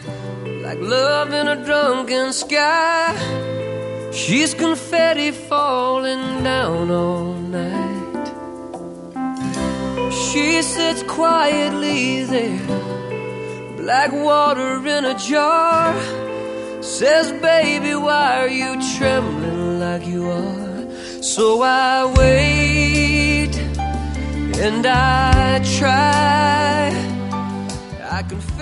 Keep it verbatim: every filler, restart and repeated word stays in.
like love in a drunken sky. She's confetti falling down all night. She sits quietly there, black water in a jar. Says, baby, why are you trembling like you are? So I wait and I try. I can